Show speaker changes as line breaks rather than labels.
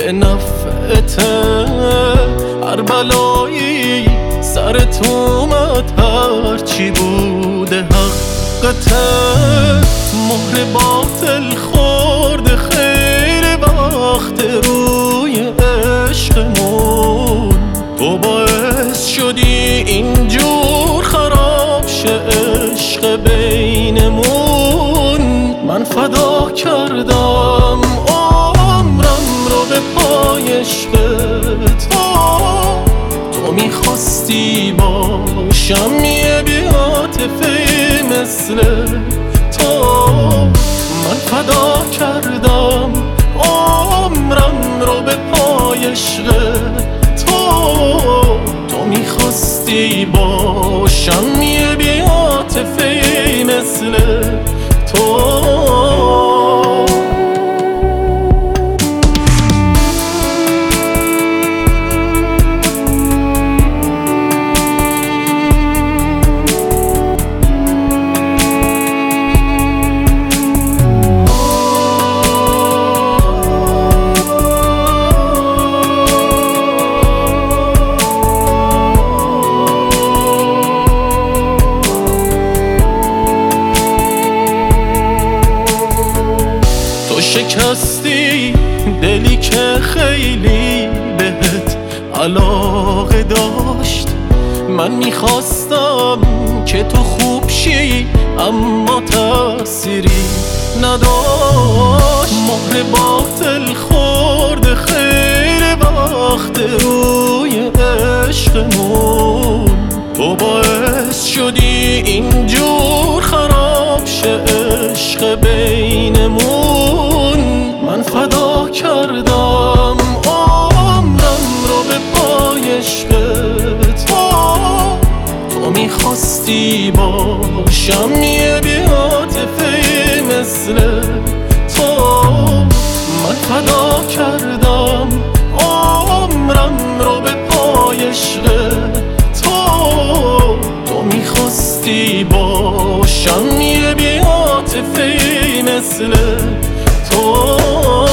به نفعته. هر بلایی سرت اومد هرچی بوده حقته. مهر باطل خورده خیلی وقت روی عشقمون. تو باعث شدی اینجور خراب شه عشق بینمون. من فدا کردم عمرم رو به پای عشقت. تو میخواستی باشم یه بی‌عاطفه مثل تو. من فدا کردم عمرم رو به پای عشقت. تو میخواستی باشم یه بی‌عاطفه مثل تو. شکستی دلی که خیلی بهت علاقه داشت. من میخواستم که تو خوب شی اما تأثیری نداشت. مهر باطل خورده خیلی وقت روی عشقمون. تو باعث شدی اینجور خراب شه عشق بینمون. من فدا کردم عمرم رو به پای عشقت. تو میخواستی باشم یه بی‌عاطفه مثل تو. من فدا کردم عمرم رو به پای عشقت. تو میخواستی باشم یه بی‌عاطفه مثل تو.